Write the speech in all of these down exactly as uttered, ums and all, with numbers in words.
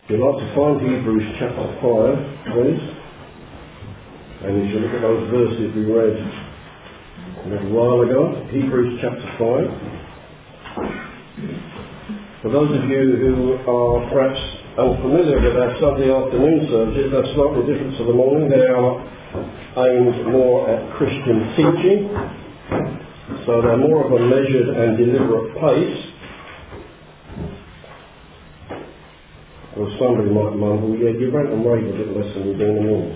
If you'd like to find Hebrews chapter five, please, and you should look at those verses we read a little while ago. Hebrews chapter five. For those of you who are perhaps unfamiliar with our Sunday afternoon services, they're slightly different to the morning. They are aimed more at Christian teaching, so they're more of a measured and deliberate pace. Or somebody might mumble, yeah, you rant and rave a bit less than you do in the morning.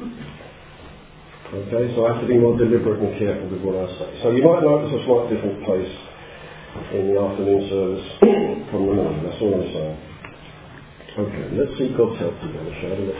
Okay, so I have to be more deliberate and careful with what I say. So you might notice a slight different pace in the afternoon service from the morning. That's all I'm saying. Okay, let's see God's help together, shall we?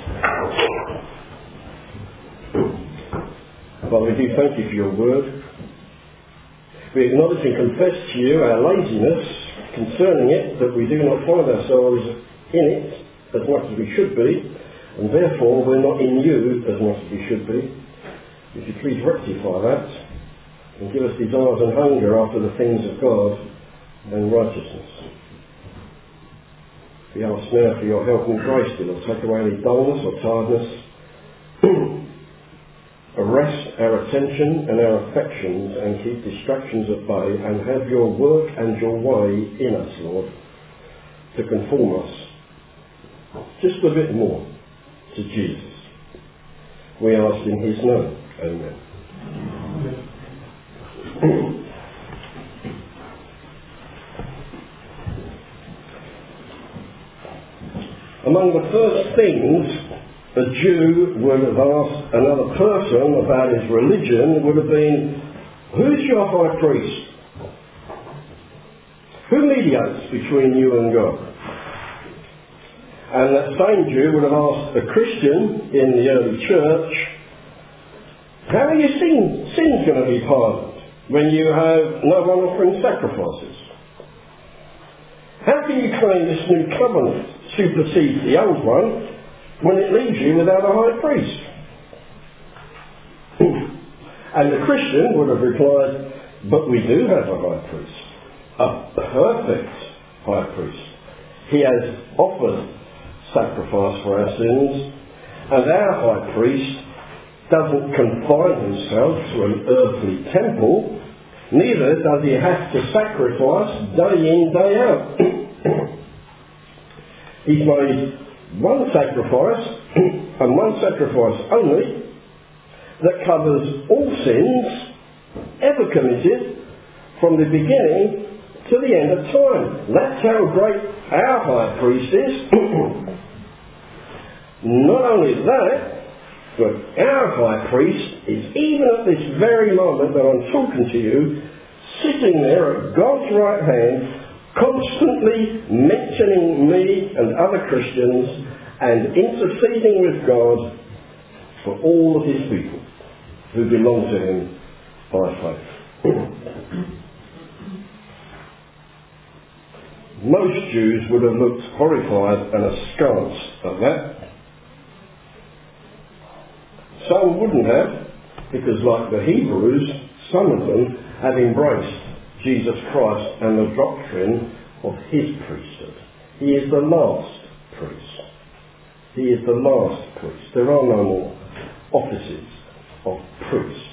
Father, we do thank you for your word. We acknowledge and confess to you our laziness concerning it, that we do not find ourselves in it as much as we should be, and therefore we're not in you as much as we should be. Would you please rectify that and give us desires and hunger after the things of God and righteousness. We ask now for your help and grace, dear Lord. Take away any dullness or tiredness. Arrest our attention and our affections and keep distractions at bay, and have your work and your way in us, Lord, to conform us just a bit more to Jesus. We ask in his name. Amen. Among the first things a Jew would have asked another person about his religion would have been, who's your high priest? Who mediates between you and God? And that same Jew would have asked a Christian in the early church, how are your sin, sins going to be pardoned when you have no one offering sacrifices? How can you claim this new covenant supersedes the old one when it leaves you without a high priest? And the Christian would have replied, but we do have a high priest, a perfect high priest. He has offered sacrifice for our sins, and our high priest doesn't confine himself to an earthly temple, neither does he have to sacrifice day in, day out. He's made one sacrifice, and one sacrifice only, that covers all sins ever committed from the beginning to the end of time. That's how great our high priest is. Not only that, but our high priest is, even at this very moment that I'm talking to you, sitting there at God's right hand, constantly mentioning me and other Christians and interceding with God for all of his people who belong to him by faith. Most Jews would have looked horrified and askance at that. Some wouldn't have, because like the Hebrews, some of them have embraced Jesus Christ and the doctrine of his priesthood. He is the last priest. He is the last priest. There are no more offices of priest.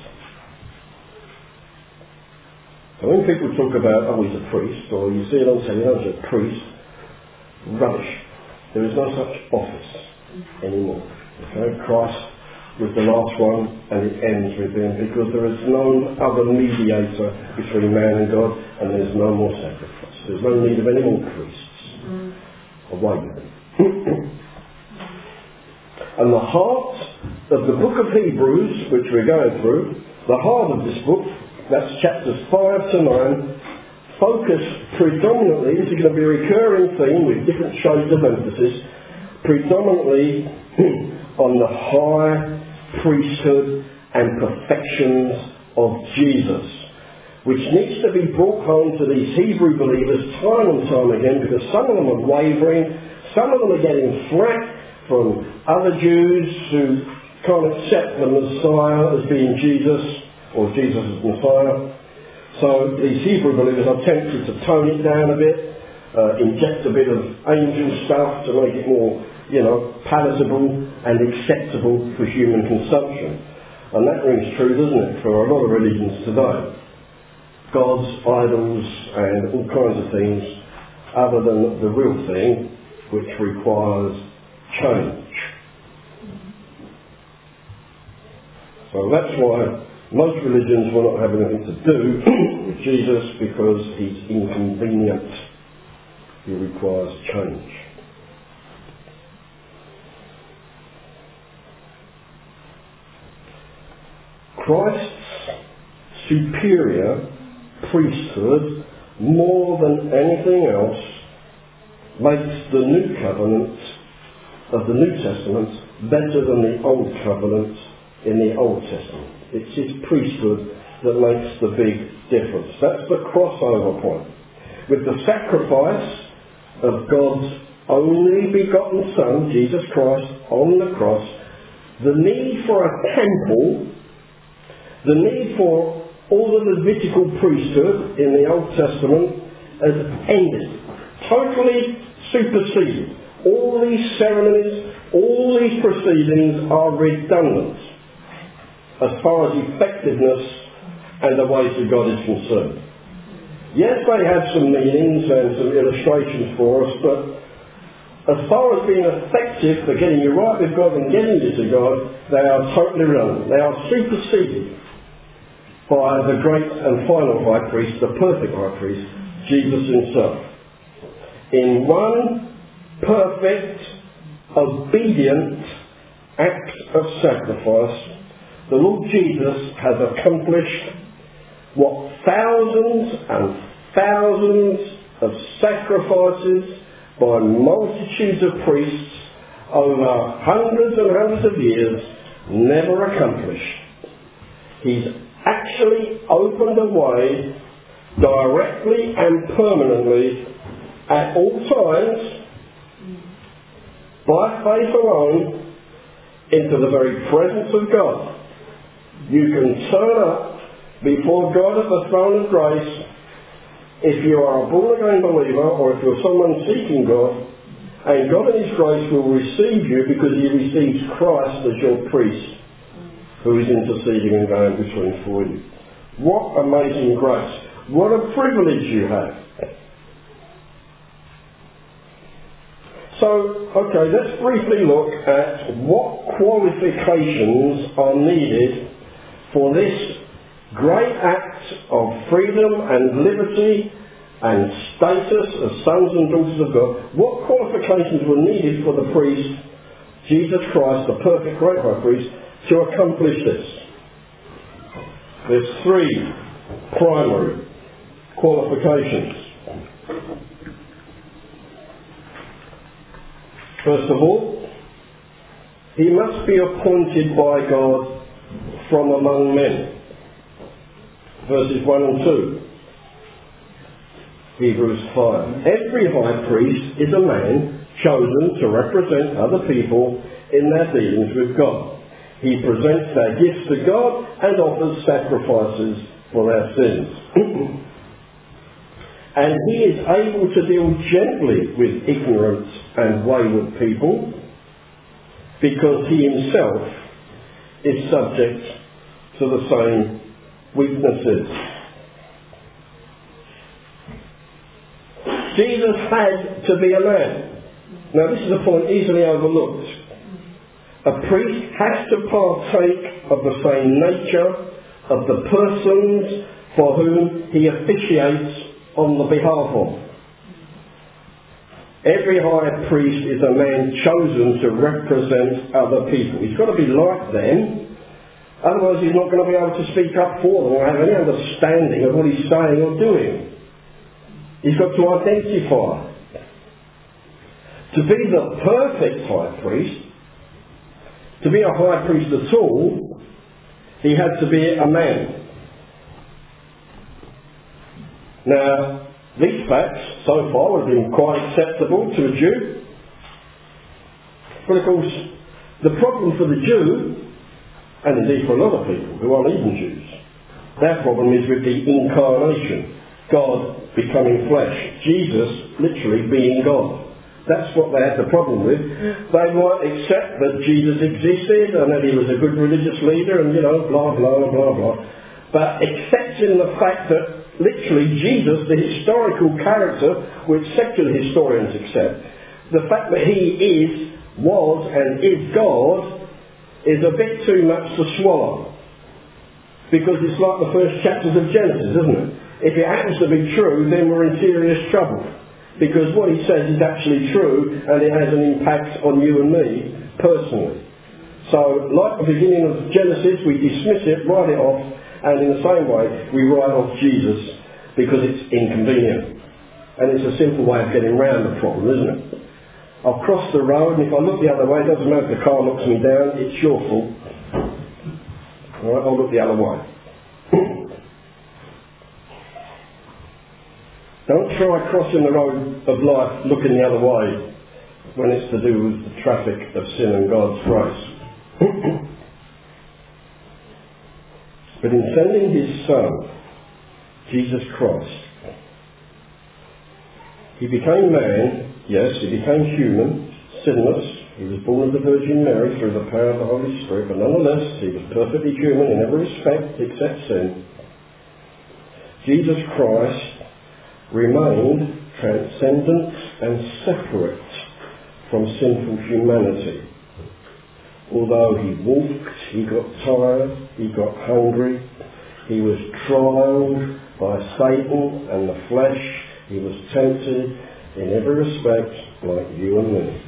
So when people talk about, oh, he's a priest, or you see it on television, he's a priest, rubbish. There is no such office anymore. Okay? Christ was the last one, and it ends with him, because there is no other mediator between man and God, and there's no more sacrifice. There's no need of any more priests. Mm. Away with them. And the heart of the book of Hebrews, which we're going through, the heart of this book, that's chapters five to nine, focus predominantly, this is going to be a recurring theme with different shades of emphasis, predominantly on the high priesthood and perfections of Jesus, which needs to be brought home to these Hebrew believers time and time again, because some of them are wavering, some of them are getting flack from other Jews who can't accept the Messiah as being Jesus, or Jesus as Messiah. So these Hebrew believers are tempted to tone it down a bit uh, inject a bit of angel stuff to make it more, you know, palatable and acceptable for human consumption. And that rings true, doesn't it, for a lot of religions today. Gods, idols, and all kinds of things other than the real thing, which requires change. So that's why most religions will not have anything to do with Jesus, because he's inconvenient. He requires change. Christ's superior priesthood, more than anything else, makes the new covenant of the New Testament better than the old covenant in the Old Testament. It's his priesthood that makes the big difference. That's the crossover point. With the sacrifice of God's only begotten Son, Jesus Christ, on the cross, the need for a temple, the need for all the Levitical priesthood in the Old Testament has ended. Totally superseded. All these ceremonies, all these proceedings are redundant as far as effectiveness and the ways of God is concerned. Yes, they have some meanings and some illustrations for us, but as far as being effective for getting you right with God and getting you to God, they are totally redundant. They are superseded by the great and final high priest, the perfect high priest, Jesus himself. In one perfect, obedient act of sacrifice, the Lord Jesus has accomplished what thousands and thousands of sacrifices by multitudes of priests over hundreds and hundreds of years never accomplished. He's actually opened a way directly and permanently at all times, by faith alone, into the very presence of God. You can turn up before God at the throne of grace if you are a born-again believer, or if you're someone seeking God, and God in his grace will receive you because he receives Christ as your priest, who is interceding and going between for you. What amazing grace. What a privilege you have. So, okay, let's briefly look at what qualifications are needed for this great act of freedom and liberty and status as sons and daughters of God. What qualifications were needed for the priest, Jesus Christ, the perfect great high priest, to accomplish this? There's three primary qualifications. First of all, he must be appointed by God from among men. Verses one and two. Hebrews five. Every high priest is a man chosen to represent other people in their dealings with God. He presents their gifts to God and offers sacrifices for their sins. And he is able to deal gently with ignorant and wayward people, because he himself is subject to the same weaknesses. Jesus had to be a man. Now this is a point easily overlooked. A priest has to partake of the same nature of the persons for whom he officiates on the behalf of. Every high priest is a man chosen to represent other people. He's got to be like them, otherwise he's not going to be able to speak up for them or have any understanding of what he's saying or doing. He's got to identify. To be the perfect high priest, to be a high priest at all, he had to be a man. Now, these facts so far have been quite acceptable to a Jew. But of course, the problem for the Jew, and indeed for a lot of people who aren't even Jews, their problem is with the incarnation. God becoming flesh. Jesus literally being God. That's what they had the problem with. They might accept that Jesus existed and that he was a good religious leader and, you know, blah, blah, blah, blah. But accepting the fact that literally Jesus, the historical character, which secular historians accept, the fact that he is, was and is God is a bit too much to swallow. Because it's like the first chapters of Genesis, isn't it? If it happens to be true, then we're in serious trouble. Because what he says is actually true and it has an impact on you and me personally. So, like the beginning of Genesis, we dismiss it, write it off, and in the same way, we write off Jesus because it's inconvenient. And it's a simple way of getting round the problem, isn't it? I'll cross the road, and if I look the other way, it doesn't matter if the car knocks me down, it's your fault. Alright, I'll look the other way. Don't try crossing the road of life looking the other way when it's to do with the traffic of sin and God's grace. But in sending his Son, Jesus Christ, he became man, yes, he became human, sinless. He was born of the Virgin Mary through the power of the Holy Spirit, but nonetheless he was perfectly human in every respect except sin. Jesus Christ remained transcendent and separate from sinful humanity. Although he walked, he got tired, he got hungry, he was trialed by Satan and the flesh, he was tempted in every respect like you and me.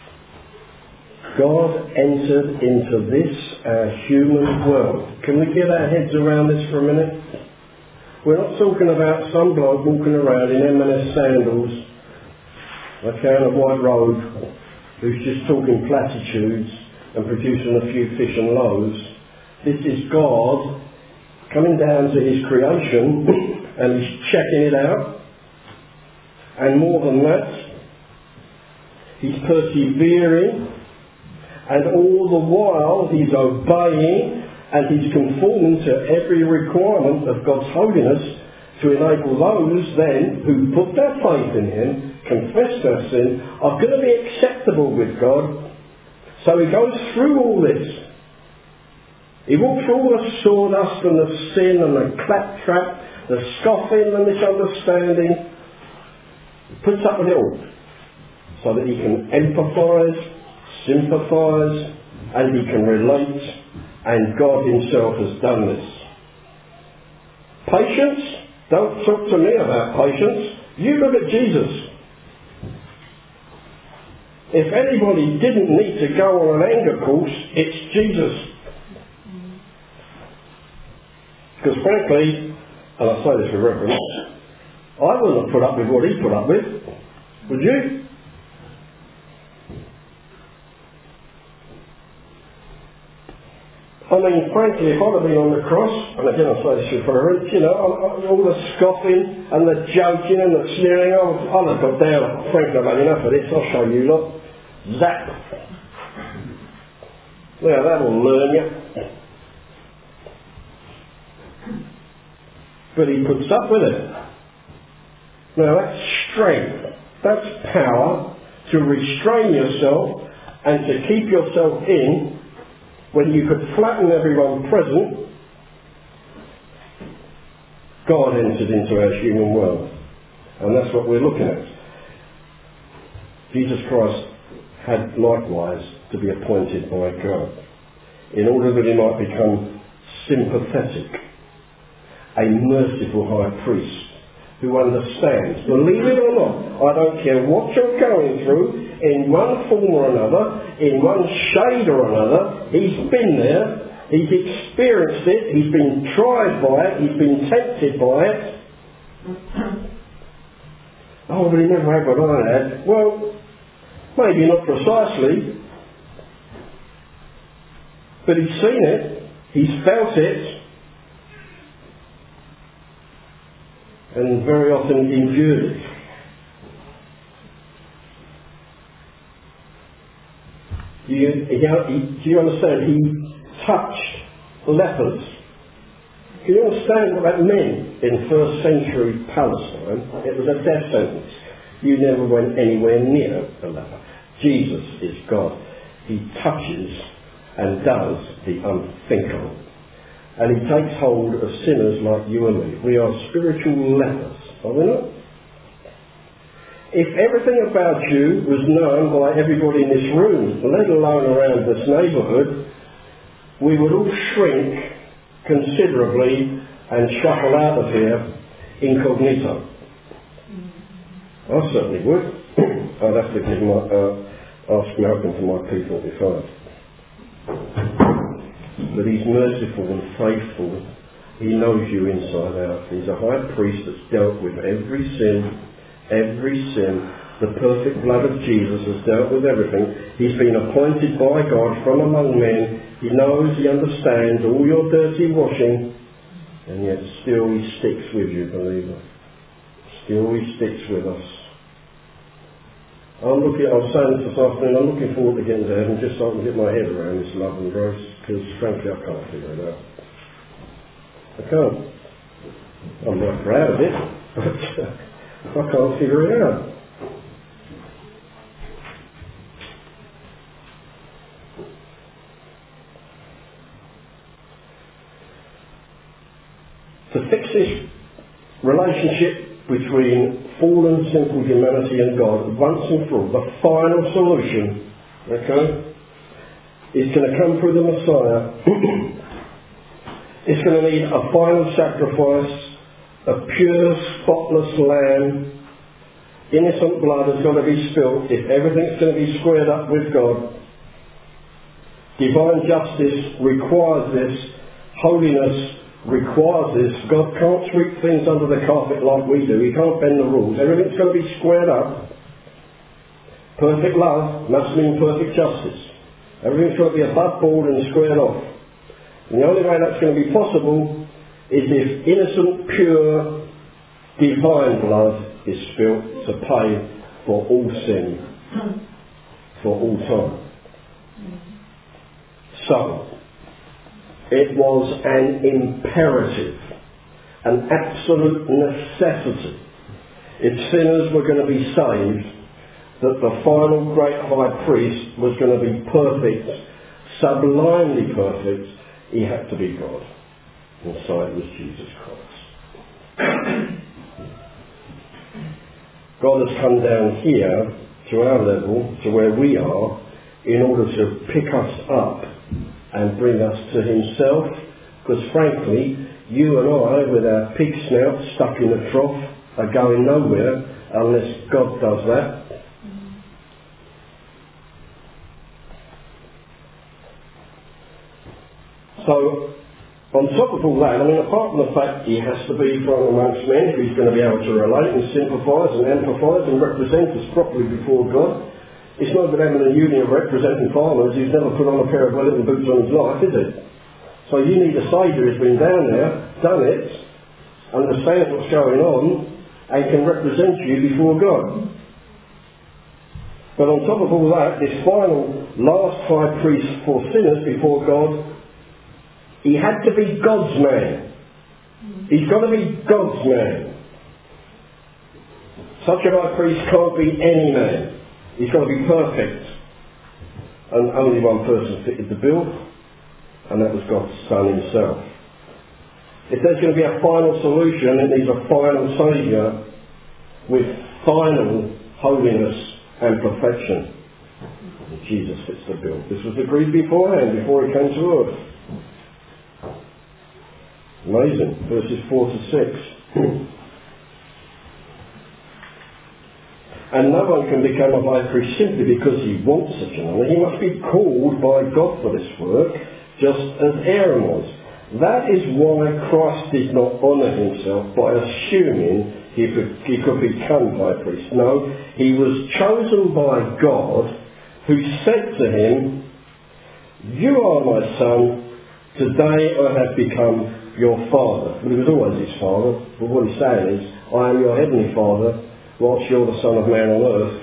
God entered into this, our human world. Can we get our heads around this for a minute? We're not talking about some bloke walking around in M and S sandals, a can of white road, who's just talking platitudes and producing a few fish and loaves. This is God coming down to his creation and he's checking it out. And more than that, he's persevering, and all the while he's obeying and he's conforming to every requirement of God's holiness to enable those then who put their faith in him, confess their sin, are going to be acceptable with God. So he goes through all this. He walks through all the sawdust and the sin and the claptrap, the scoffing and misunderstanding. He puts up with it all so that he can empathise, sympathise, and he can relate. And God himself has done this. Patience? Don't talk to me about patience. You look at Jesus. If anybody didn't need to go on an anger course, it's Jesus. Because frankly, and I say this with reverence, I wouldn't have put up with what he put up with. Would you? I mean, frankly, if I'd have been on the cross, and again I say this with reverence, you know, all the scoffing and the joking and the sneering, I'd have got down. Frankly, I've had enough of this, I'll show you lot. Zap. Yeah, that'll learn you. But he puts up with it. Now that's strength. That's power to restrain yourself and to keep yourself in when you could flatten everyone present. God entered into our human world. And that's what we're looking at. Jesus Christ had likewise to be appointed by God in order that he might become sympathetic, a merciful high priest who understands. Believe it or not, I don't care what you're going through, in one form or another, in one shade or another, he's been there, he's experienced it, he's been tried by it, he's been tempted by it. Oh, but he never had what I had. Well, maybe not precisely, but he's seen it, he's felt it, and very often endured it. Do you, do you understand? He touched lepers. Can you understand what that meant in first century Palestine? It was a death sentence. You never went anywhere near the leper. Jesus is God. He touches and does the unthinkable. And he takes hold of sinners like you and me. We are spiritual lepers, are we not? If everything about you was known by everybody in this room, let alone around this neighbourhood, we would all shrink considerably and shuffle out of here incognito. I certainly would. I'd have to give my, uh, ask Malcolm for my P forty-five. But he's merciful and faithful. He knows you inside out. He's a high priest that's dealt with every sin, every sin. The perfect blood of Jesus has dealt with everything. He's been appointed by God from among men. He knows, he understands all your dirty washing, and yet still he sticks with you, believer. Still he sticks with us. I'm looking, I was saying this this afternoon, I'm looking forward to getting to heaven just so I can get my head around this love and grace, because frankly I can't figure it out. I can't. I'm not proud of it, but I can't figure it out. To fix this relationship between fallen, sinful humanity and God once and for all, the final solution, okay, is going to come through the Messiah. It's going to need a final sacrifice, a pure, spotless lamb. Innocent blood has got to be spilt if everything's going to be squared up with God. Divine justice requires this. Holiness requires this. God can't sweep things under the carpet like we do. He can't bend the rules. Everything's going to be squared up. Perfect love must mean perfect justice. Everything's got to be above board and squared off. And the only way that's going to be possible is if innocent, pure, divine blood is spilt to pay for all sin, for all time. So, it was an imperative, an absolute necessity, if sinners were going to be saved, that the final great high priest was going to be perfect, sublimely perfect. He had to be God. And so it was Jesus Christ. God has come down here to our level, to where we are, in order to pick us up and bring us to himself, because frankly, you and I, with our pig snouts stuck in a trough, are going nowhere unless God does that. So, on top of all that, I mean, apart from the fact he has to be from amongst men, who's going to be able to relate and sympathise and empathise and represent us properly before God, it's not that having a union of representing farmers who's never put on a pair of Wellington boots on his life, is it? So you need a saviour who's been down there, done it, understands what's going on, and can represent you before God. But on top of all that, this final last high priest for sinners before God, he had to be God's man. He's got to be God's man. Such a high priest can't be any man. He's got to be perfect. And only one person fitted the bill, and that was God's Son himself. If there's going to be a final solution, it needs a final Saviour with final holiness and perfection. And Jesus fits the bill. This was agreed beforehand, before he came to earth. Amazing. Verses four to six. And no one can become a high priest simply because he wants such an honour. He must be called by God for this work, just as Aaron was. That is why Christ did not honour himself by assuming he could, he could become high priest. No, he was chosen by God, who said to him, "You are my son, today I have become your father." But he was always his father. But what he's saying is, I am your heavenly Father, whilst you're the Son of Man on earth.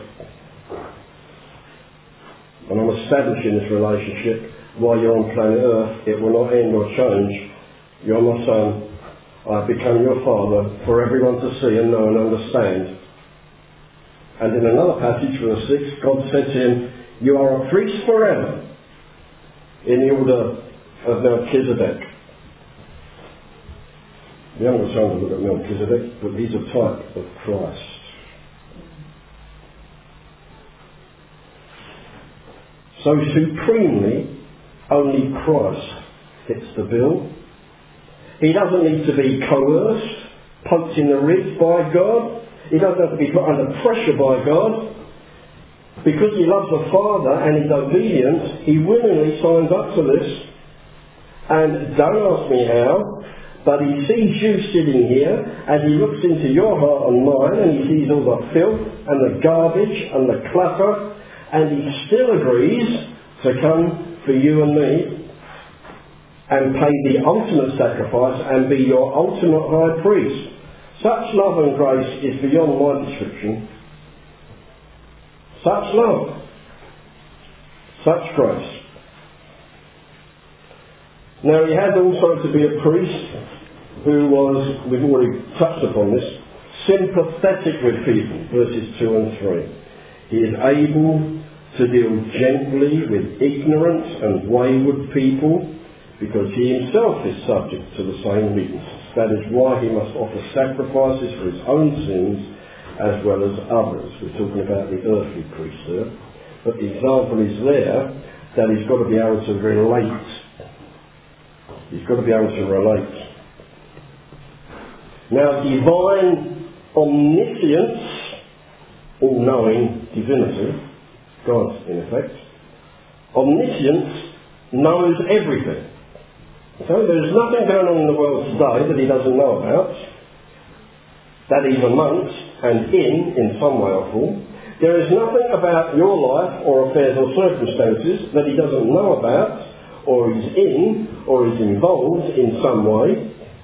And I'm establishing this relationship while you're on planet Earth. It will not end or change. You're my son, I have become your Father for everyone to see and know and understand. And in another passage, verse six, God said to him, you are a priest forever in the order of Melchizedek. We haven't got time to look at Melchizedek, but he's a type of Christ. So supremely, only Christ fits the bill. He doesn't need to be coerced, poked in the ribs by God. He doesn't have to be put under pressure by God. Because he loves the Father and is obedient, he willingly signs up to this. And don't ask me how, but he sees you sitting here, and he looks into your heart and mine, and he sees all the filth and the garbage and the clutter, and he still agrees to come for you and me and pay the ultimate sacrifice and be your ultimate high priest. Such love and grace is beyond my description. Such love, such grace. Now he had also to be a priest who was, we've already touched upon this, sympathetic with people, verses two and three. He is able to deal gently with ignorant and wayward people because he himself is subject to the same weaknesses. That is why he must offer sacrifices for his own sins as well as others. We're talking about the earthly priest there. But the example is there that he's got to be able to relate. He's got to be able to relate. Now, divine omniscience, all-knowing divinity, God in effect, omniscience knows everything. So there's nothing going on in the world today that he doesn't know about, that he's amongst and in, in some way or form. There is nothing about your life or affairs or circumstances that he doesn't know about, or is in, or is involved in some way.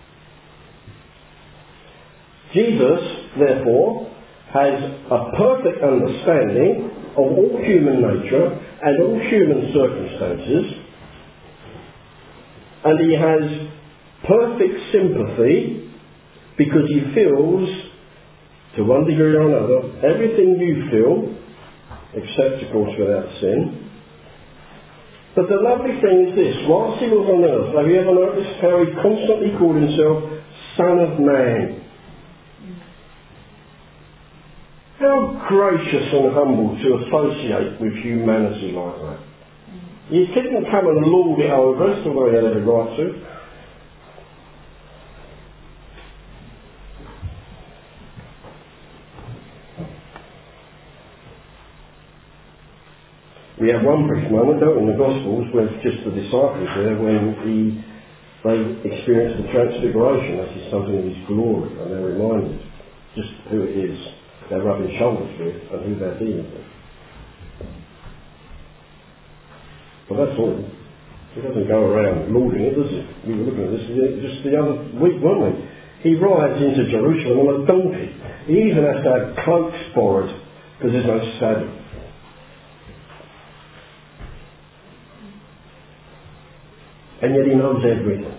Jesus, therefore, has a perfect understanding of all human nature and all human circumstances, and he has perfect sympathy because he feels, to one degree or another, everything you feel, except, of course, without sin. But the lovely thing is this: whilst he was on earth, have you ever noticed how he constantly called himself Son of Man? How gracious and humble to associate with humanity like that. He didn't come and lord it over us, although he had every right to. We have one brief moment, don't we, in the Gospels, where it's just the disciples there when he, they experienced the transfiguration. That is something of his glory, and they're reminded just who it is they're rubbing shoulders with and who they're dealing with. But that's all. He doesn't go around lording it, does he? We were looking at this just the other week, weren't we? He rides into Jerusalem on a donkey. He even has to have cloaks borrowed because there's no saddle. And yet he knows everything.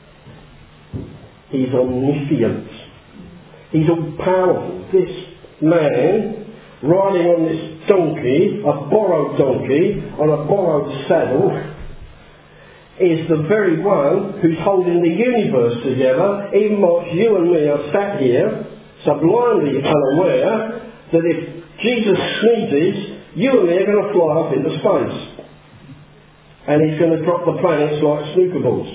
He's omniscient. He's all powerful. This man riding on this donkey, a borrowed donkey, on a borrowed saddle, is the very one who's holding the universe together, even whilst you and me are sat here, sublimely unaware that if Jesus sneezes, you and me are going to fly up into space. And he's going to drop the planets like snooker balls.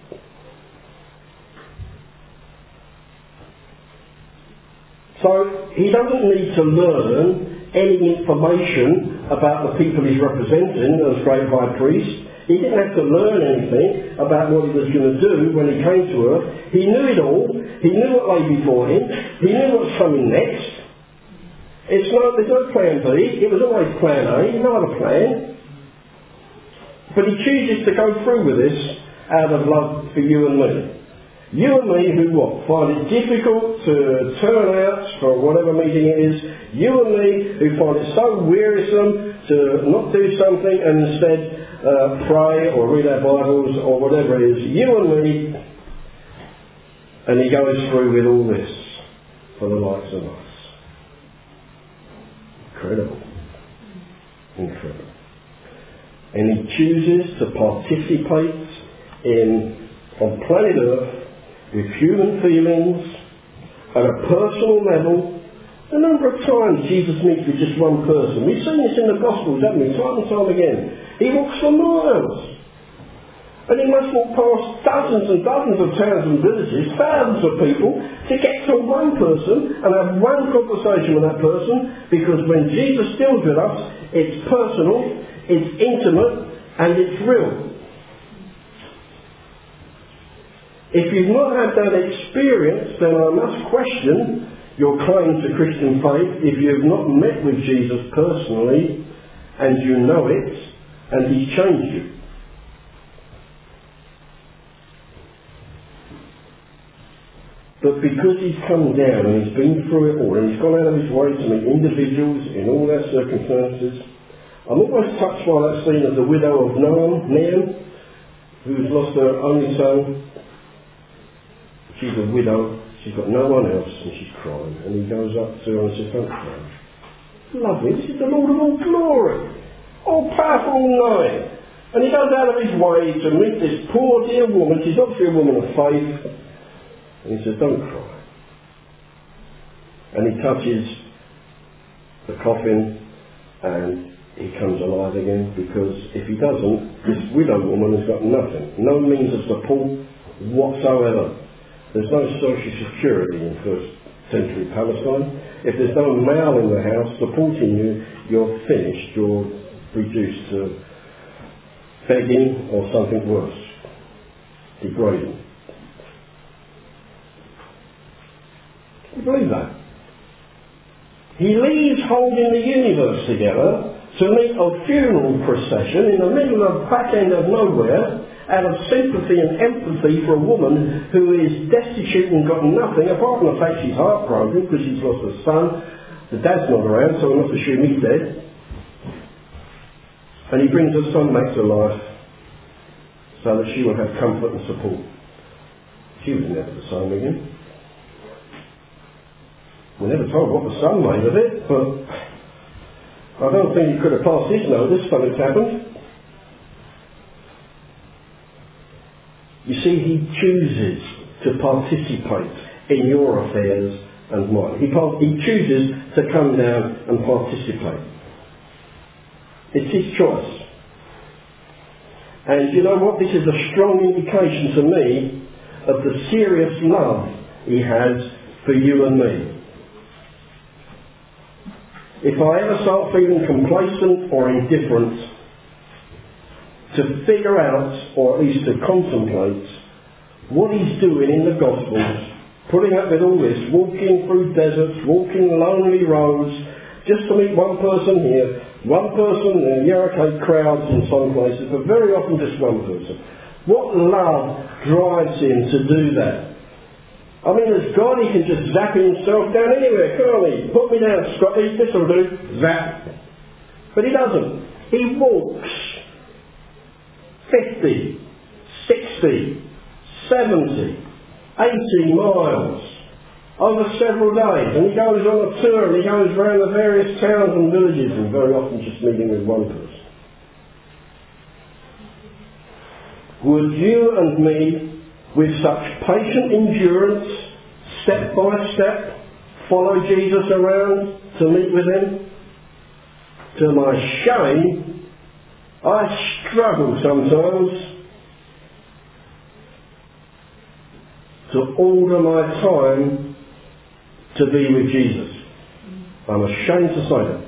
So he doesn't need to learn any information about the people he's representing as great high priest. He didn't have to learn anything about what he was going to do when he came to earth. He knew it all. He knew what lay before him. He knew what's coming next. It's no, there's no plan B. It was always plan A, no other plan. But he chooses to go through with this out of love for you and me. You and me who what? Find it difficult to turn out for whatever meeting it is. You and me who find it so wearisome to not do something and instead uh, pray or read our Bibles or whatever it is. You and me And he goes through with all this for the likes of us. Incredible. Incredible. And he chooses to participate in, on planet Earth, with human feelings, at a personal level. A number of times Jesus meets with just one person. We've seen this in the Gospels, haven't we? Time and time again. He walks for miles. And he must walk past dozens and dozens of towns and villages, thousands of people, to get to one person and have one conversation with that person, because when Jesus deals with us, it's personal, it's intimate, and it's real. If you've not had that experience, then I must question your claim to Christian faith if you've not met with Jesus personally and you know it and he's changed you. But because he's come down and he's been through it all and he's gone out of his way to meet individuals in all their circumstances, I'm always touched by that scene of the widow of Naam, Naam, who's lost her only son. She's a widow. She's got no one else and she's crying. And he goes up to her and says, "Don't cry. Lovely, this is the Lord of all glory, all powerful and knowing." And he goes out of his way to meet this poor dear woman. She's obviously a woman of faith. And he says, "Don't cry." And he touches the coffin and he comes alive again, because if he doesn't, this widow woman has got nothing. No means of support whatsoever. There's no social security in first century Palestine. If there's no male in the house supporting you, you're finished. You're reduced to begging or something worse. Degrading. Can you believe that? He leaves holding the universe together to meet a funeral procession in the middle of back end of nowhere, out of sympathy and empathy for a woman who is destitute and got nothing, apart from the fact she's heartbroken because she's lost her son. The dad's not around, so we must assume he's dead. And he brings her son back to life so that she will have comfort and support. She was never the same again. We're never told what the son made of it, but I don't think he could have passed his notice when it's happened. You see, he chooses to participate in your affairs and mine. He, he chooses to come down and participate. It's his choice. And you know what? This is a strong indication to me of the serious love he has for you and me. If I ever start feeling complacent or indifferent, to figure out, or at least to contemplate, what he's doing in the Gospels, putting up with all this, walking through deserts, walking lonely roads, just to meet one person here, one person there, yeah, okay, crowds in some places, but very often just one person. What love drives him to do that? I mean, as God, he can just zap himself down anywhere, can't he? Put me down, Scotty, this'll do, zap. But he doesn't. He walks fifty, sixty, seventy, eighty miles over several days, and he goes on a tour and he goes around the various towns and villages, and very often just meeting with one person. Would you and me, with such patient endurance, step by step, follow Jesus around to meet with him? To my shame, I struggle sometimes to order my time to be with Jesus. I'm ashamed to say that.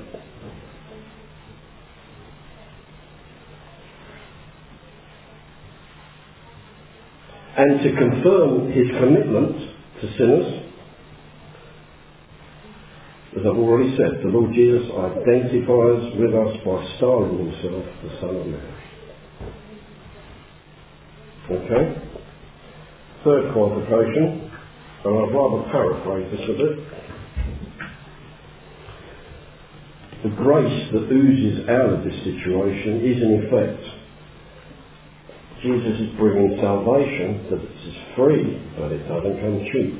And to confirm his commitment to sinners, as I've already said, the Lord Jesus identifies with us by styling himself the Son of Mary. Okay? Third qualification, and I'd rather paraphrase this a bit. The grace that oozes out of this situation is in effect Jesus is bringing salvation that is free, but it doesn't come cheap.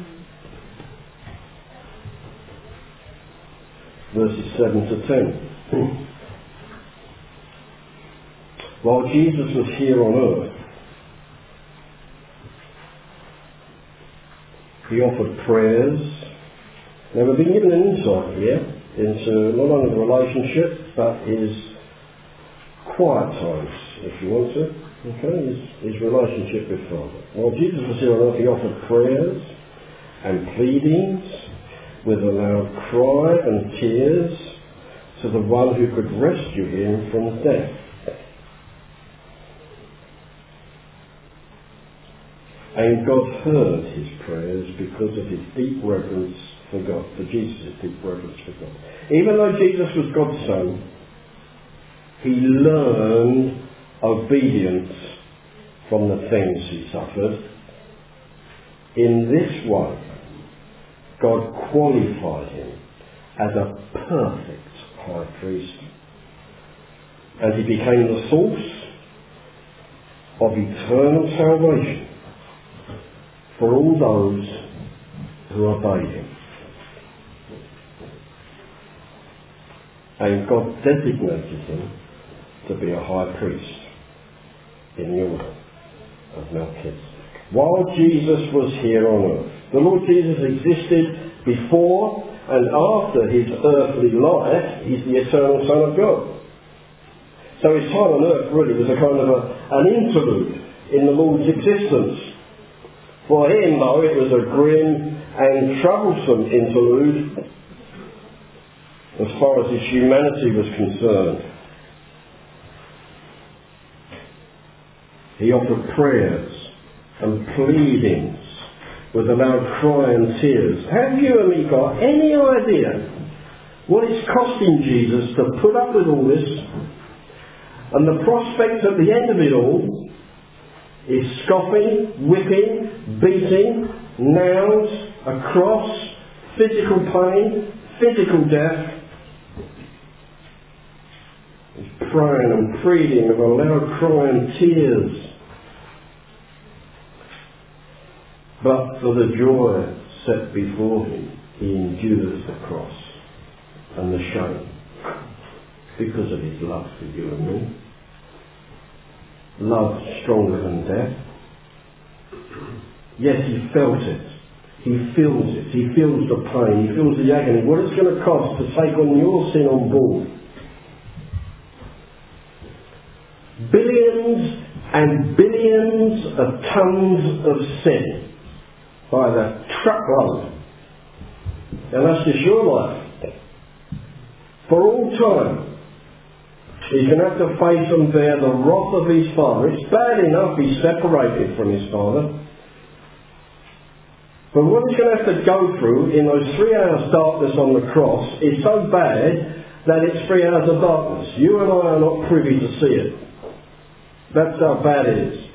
Verses seven to ten. While Jesus was here on earth, he offered prayers. Now we've been given an insight here into not only the relationship, but his quiet times, if you want to. Okay, his, his relationship with Father. While Jesus was here on earth, he offered prayers and pleadings with a loud cry and tears to the one who could rescue him from death. And God heard his prayers because of his deep reverence for God, for Jesus' deep reverence for God. Even though Jesus was God's Son, he learned obedience from the things he suffered. In this way, God qualified him as a perfect high priest. And he became the source of eternal salvation for all those who obey him. And God designated him to be a high priest in the order of Melchizedek. While Jesus was here on earth, the Lord Jesus existed before and after his earthly life. He's the eternal Son of God. So his time on earth really was a kind of a, an interlude in the Lord's existence. For him, though, it was a grim and troublesome interlude as far as his humanity was concerned. He offered prayers and pleadings with a loud cry and tears. Have you and me got any idea what it's costing Jesus to put up with all this? And the prospect at the end of it all is scoffing, whipping, beating, nails, a cross, physical pain, physical death. He's praying and pleading with a loud cry and tears. But for the joy set before him, he endures the cross and the shame because of his love for you and me. Love stronger than death. Yes, he felt it. He feels it. He feels the pain. He feels the agony. What it's going to cost to take on your sin on board. Billions and billions of tons of sin by the truckload. And that's just your life. For all time. He's going to have to face and bear the wrath of his Father. It's bad enough he's separated from his Father. But what he's going to have to go through in those three hours darkness on the cross is so bad that it's three hours of darkness. You and I are not privy to see it. That's how bad it is.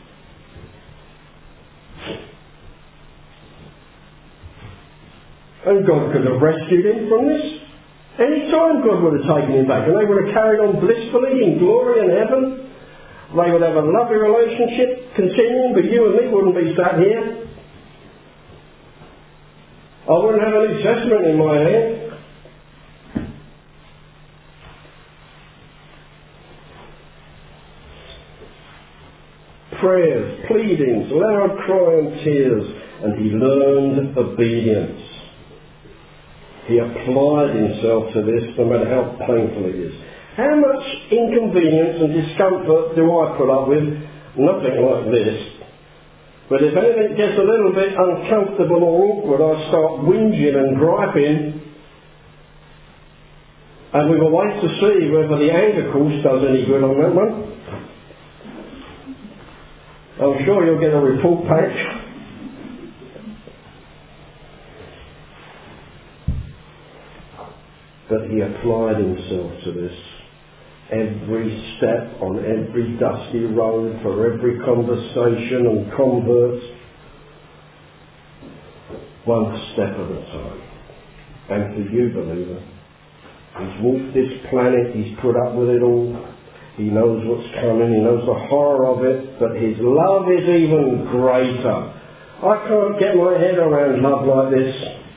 And God could have rescued him from this. Any time God would have taken him back, and they would have carried on blissfully in glory and heaven. They would have a lovely relationship continuing, but you and me wouldn't be sat here. I wouldn't have a New Testament in my hand. Prayers, pleadings, loud cry and tears, and he learned obedience. He applied himself to this no matter how painful it is. How much inconvenience and discomfort do I put up with? Nothing like this. But if anything gets a little bit uncomfortable or awkward, I start whinging and griping. And we will wait to see whether the anger course does any good on that one. I'm sure you'll get a report back. But he applied himself to this. Every step on every dusty road, for every conversation and convert, one step at a time. And for you, believer, he's walked this planet, he's put up with it all. He knows what's coming, he knows the horror of it, but his love is even greater. I can't get my head around love like this.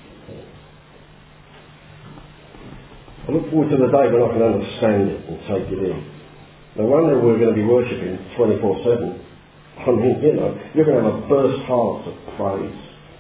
I look forward to the day when I can understand it and take it in. No wonder we're going to be worshipping twenty-four seven. I mean, you know, you're going to have a burst heart of praise.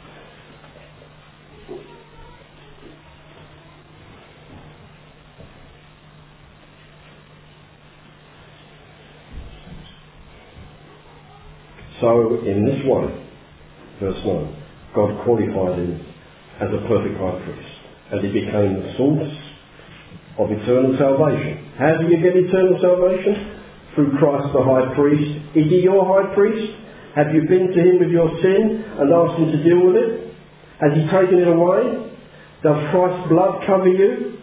So, in this way, verse nine, God qualified him as a perfect high priest, and he became the source of eternal salvation. How do you get eternal salvation? Through Christ the high priest. Is he your high priest? Have you been to him with your sin and asked him to deal with it? Has he taken it away? Does Christ's blood cover you?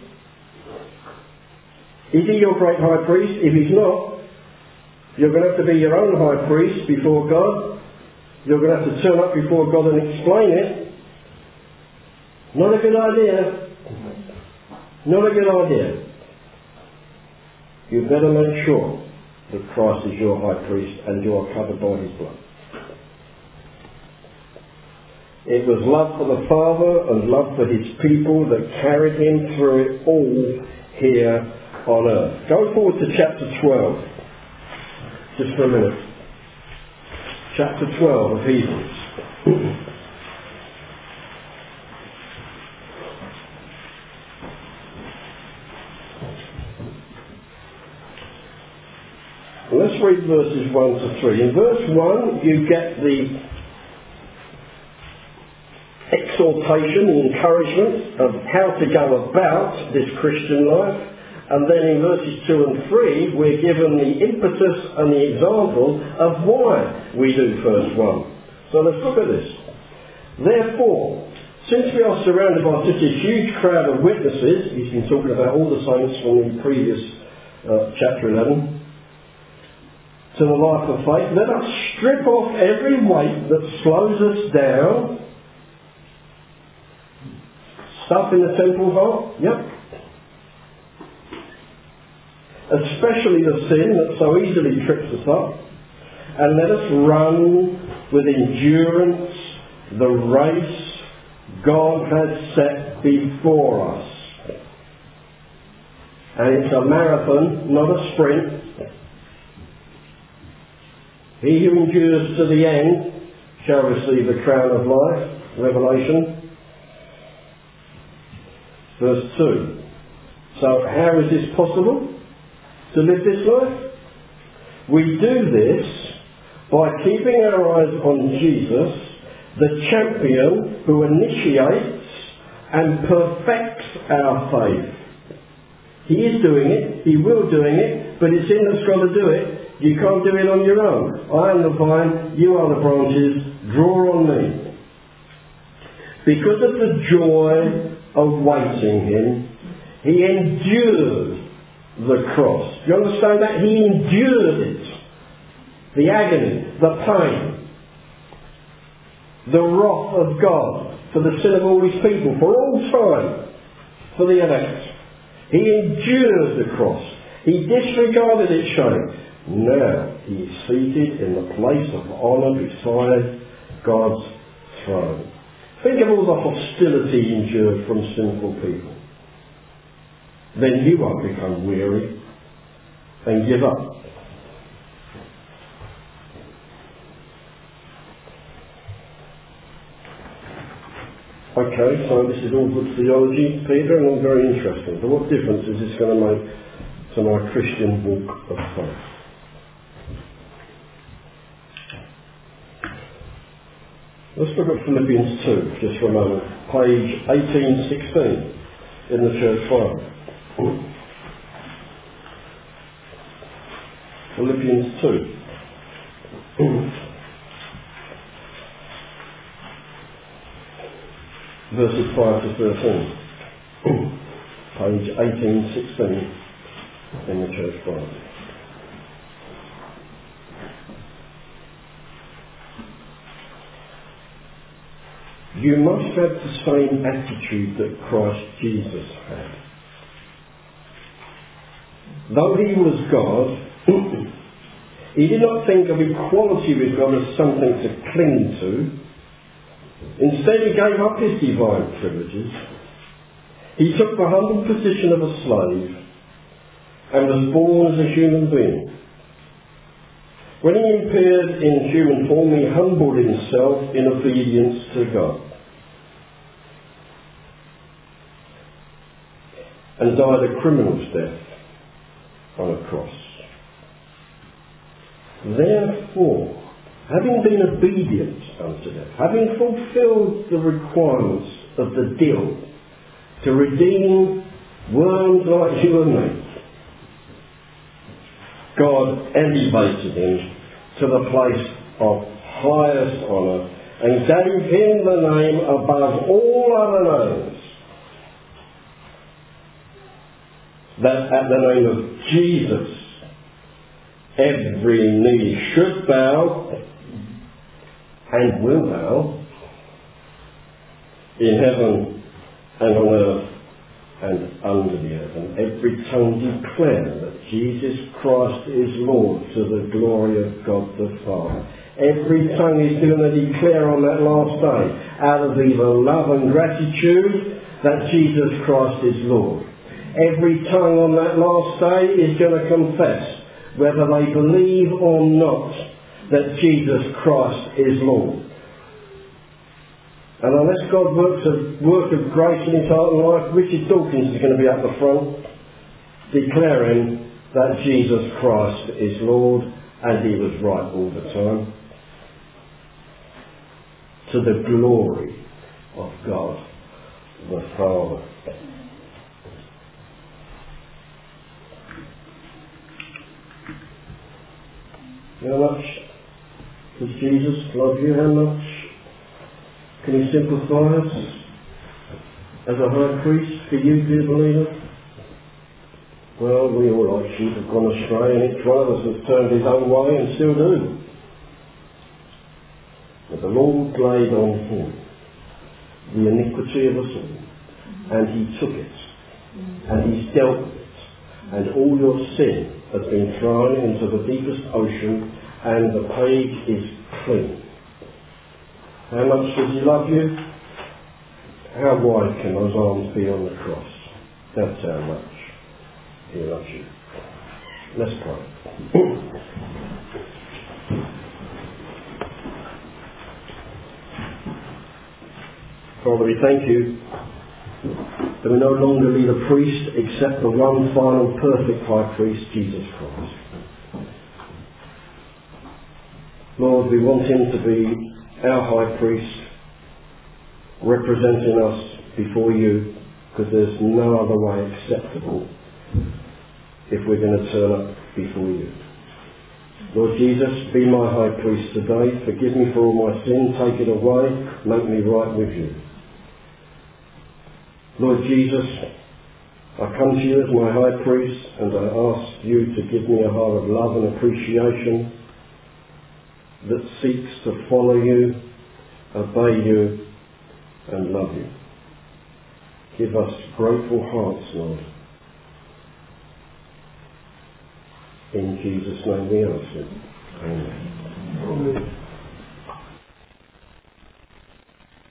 Is he your great high priest? If he's not, you're going to have to be your own high priest before God. You're going to have to turn up before God and explain it. Not a good idea. Not a good idea. You better make sure that Christ is your high priest and you are covered by his blood. It was love for the Father and love for his people that carried him through it all here on earth. Go forward to chapter twelve. Just for a minute. Chapter twelve of Hebrews. Let's read verses one to three. In verse one, you get the exhortation, the encouragement of how to go about this Christian life. And then in verses two and three, we're given the impetus and the example of why we do verse one. So let's look at this. Therefore, since we are surrounded by such a huge crowd of witnesses, he's been talking about all the saints from the previous uh, chapter eleven, to the life of faith, let us strip off every weight that slows us down. Stuff in the temple heart? Yep. Especially the sin that so easily trips us up. And let us run with endurance the race God has set before us. And it's a marathon, not a sprint. He who endures to the end shall receive the crown of life. Revelation. Verse two. So how is this possible to live this life? We do this by keeping our eyes on Jesus, the champion who initiates and perfects our faith. He is doing it, he will doing it, but it's in us got to do it. You can't do it on your own. I am the vine, you are the branches, draw on me. Because of the joy awaiting him, he endured the cross. Do you understand that? He endured it. The agony, the pain, the wrath of God for the sin of all his people, for all time, for the elect. He endured the cross. He disregarded its shame. Now he is seated in the place of honour beside God's throne. Think of all the hostility he endured from sinful people. Then you won't become weary and give up. Okay, so this is all good theology, Peter, and all very interesting. But what difference is this going to make to my Christian walk of faith? Let's look at Philippians two, just for a moment. Page eighteen sixteen in the church file. Philippians two. Verses five to thirteen. Page eighteen sixteen in the church file. You must have the same attitude that Christ Jesus had. Though he was God, He did not think of equality with God as something to cling to. Instead, he gave up his divine privileges. He took the humble position of a slave and was born as a human being. When he appeared in human form, he humbled himself in obedience to God and died a criminal's death on a cross. Therefore, having been obedient unto death, having fulfilled the requirements of the deal to redeem worms like you and me, God elevated him to the place of highest honour and gave him the name above all other names, that at the name of Jesus every knee should bow and will bow in heaven and on earth and under the earth, and every tongue declare that Jesus Christ is Lord, to the glory of God the Father. Every tongue is going to declare on that last day, out of either love and gratitude, that Jesus Christ is Lord. Every tongue on that last day is going to confess, whether they believe or not, that Jesus Christ is Lord. And unless God works a work of grace in his heart and life, Richard Dawkins is going to be up the front declaring that Jesus Christ is Lord, and he was right all the time, to the glory of God the Father. How much does Jesus love you? How much can he sympathise as a high priest for you, dear believer? Well, we all like sheep have gone astray, and each one of us has turned his own way and still do. But the Lord laid on him the iniquity of us all, and he took it, and he's dealt with it, and all your sin has been thrown into the deepest ocean, and the page is clean. How much does he love you? How wide can those arms be on the cross? That's how much he loves you. Let's pray. Father, we thank you that we no longer need a priest except the one final perfect high priest, Jesus Christ. Lord, we want him to be our high priest, representing us before you, because there's no other way acceptable if we're going to turn up before you. Lord Jesus, be my high priest today. Forgive me for all my sin. Take it away. Make me right with you. Lord Jesus, I come to you as my high priest, and I ask you to give me a heart of love and appreciation that seeks to follow you, obey you, and love you. Give us grateful hearts, Lord. In Jesus' name we ask it. Amen. Amen.